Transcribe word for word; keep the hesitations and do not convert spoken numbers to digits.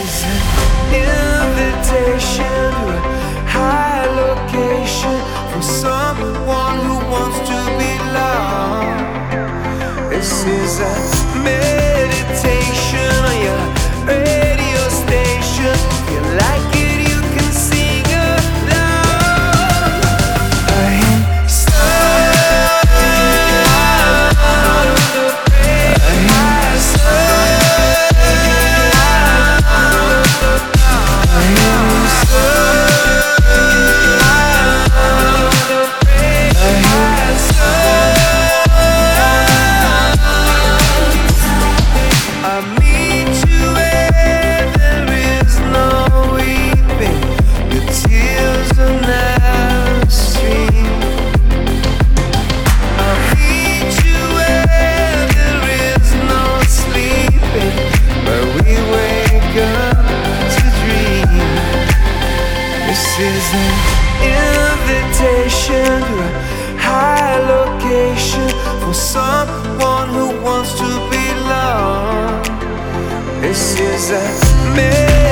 is an invitation to a high location from someone who wants to belong. This is a meditation on your radio station. If you like it, you can sing along. I am stuck. I am stuck. I am stuck. I am stuck. I meet you where there is no weeping. Your tears are now stream. I meet you where there is no sleeping, but we wake up to dream. This is an invitation to a high location for someone who wants to belong. This is a